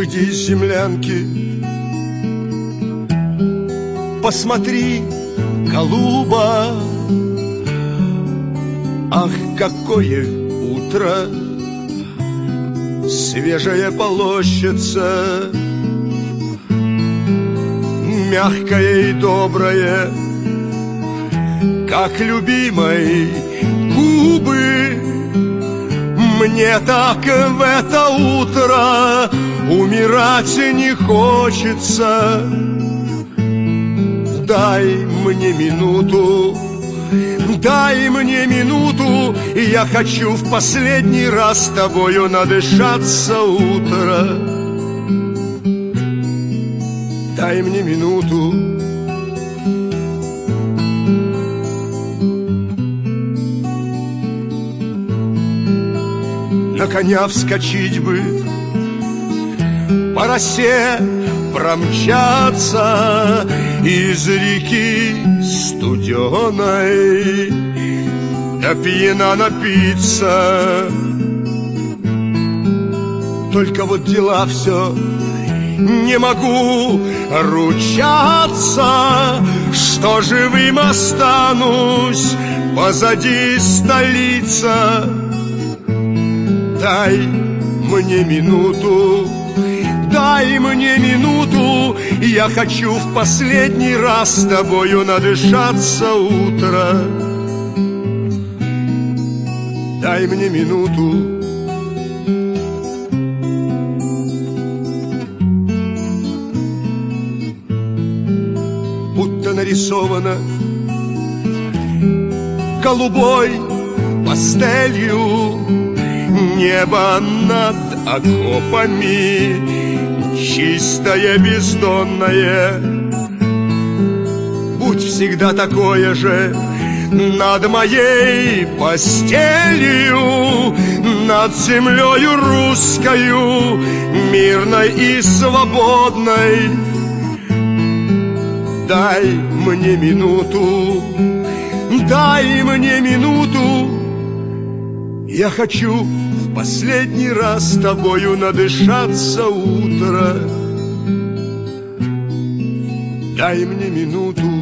среди землянки. Посмотри, голуба, ах, какое утро, свежая полощется, мягкое и доброе, как любимой губы. Мне так в это утро умирать не хочется. Дай мне минуту, дай мне минуту, и я хочу в последний раз с тобою надышаться утро. Дай мне минуту. На коня вскочить бы, по росе промчаться, из реки студеной да пьяна напиться. Только вот дела все, не могу ручаться, что живым останусь, позади столица. Дай мне минуту, дай мне минуту, я хочу в последний раз с тобою надышаться утро. Дай мне минуту. Будто нарисовано голубой пастелью небо над окопами, чистое, бездонное. Будь всегда такое же над моей постелью, над землею русскою, мирной и свободной. Дай мне минуту, дай мне минуту, я хочу в последний раз с тобою надышаться утро. Дай мне минуту.